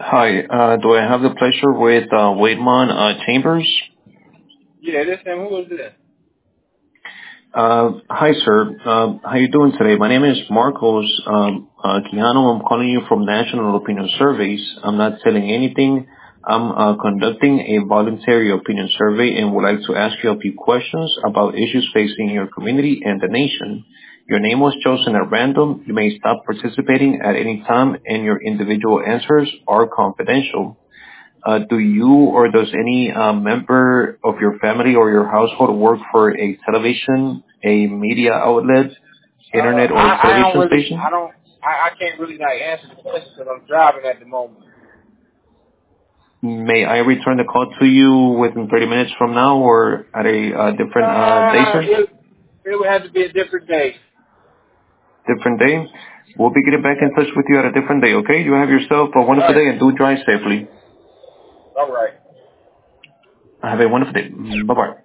Hi, do I have the pleasure with Waitman Chambers? Yeah, this him. Who is this? Hi, sir. How you doing today? My name is Marcos Quijano. I'm calling you from National Opinion Surveys. I'm not selling anything. I'm conducting a voluntary opinion survey and would like to ask you a few questions about issues facing your community and the nation. Your name was chosen at random. You may stop participating at any time, and your individual answers are confidential. Do you or does any member of your family or your household work for a television, a media outlet, internet, or I don't television really. station? I can't really like answer the question because I'm driving at the moment. May I return the call to you within 30 minutes from now or at a different day, sir? It it would have to be a different day. Different day? We'll be getting back in Yeah. touch with you at a different day, okay? You have yourself a All wonderful right. day and do drive safely. All right. Have a wonderful day. Bye-bye.